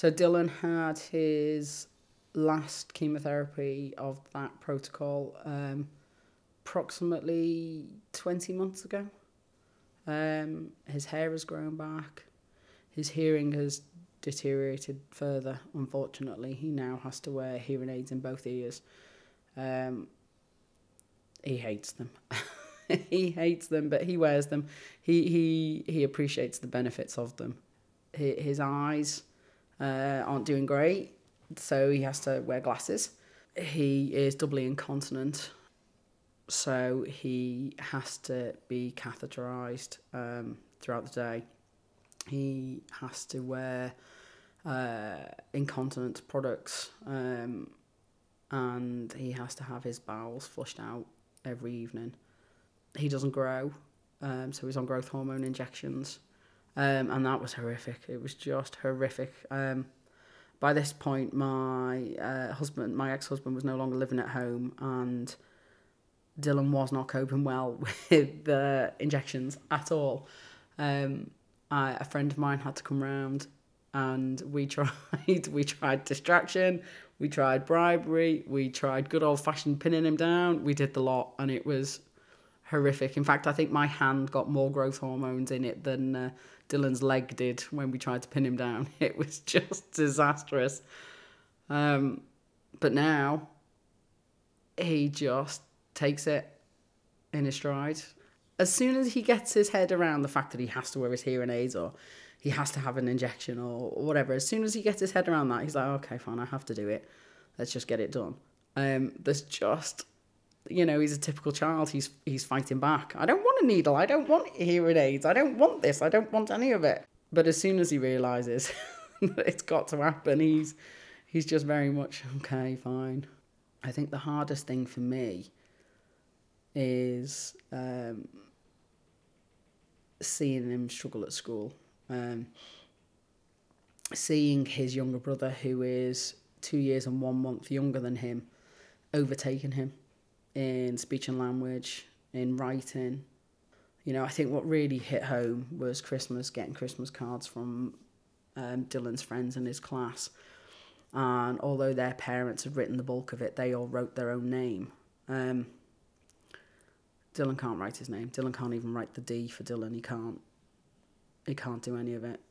So Dylan had his last chemotherapy of that protocol approximately 20 months ago. His hair has grown back. His hearing has deteriorated further, unfortunately. He now has to wear hearing aids in both ears. He hates them. He hates them, but he wears them. He appreciates the benefits of them. His eyes aren't doing great, so he has to wear glasses. He is doubly incontinent, so he has to be catheterized throughout the day. He has to wear incontinence products, and he has to have his bowels flushed out every evening. He doesn't grow, so he's on growth hormone injections, and that was horrific. It was just horrific. By this point, my ex-husband, was no longer living at home, and Dylan was not coping well with the injections at all. A friend of mine had to come round, and we tried distraction, we tried bribery, we tried good old-fashioned pinning him down. We did the lot, and it was horrific. In fact, I think my hand got more growth hormones in it than Dylan's leg did when we tried to pin him down. It was just disastrous. But now he just takes it in his stride. As soon as he gets his head around the fact that he has to wear his hearing aids or he has to have an injection or whatever, as soon as he gets his head around that, he's like, okay, fine, I have to do it. Let's just get it done. There's just, he's a typical child. He's fighting back. I don't want a needle. I don't want hearing aids. I don't want this. I don't want any of it. But as soon as he realises that it's got to happen, he's just very much, okay, fine. I think the hardest thing for me is seeing him struggle at school. Seeing his younger brother, who is 2 years and 1 month younger than him, overtaking him in speech and language, in writing. I think what really hit home was Christmas, getting Christmas cards from Dylan's friends in his class. And although their parents had written the bulk of it, they all wrote their own name. Dylan can't write his name. Dylan can't even write the D for Dylan. He can't do any of it.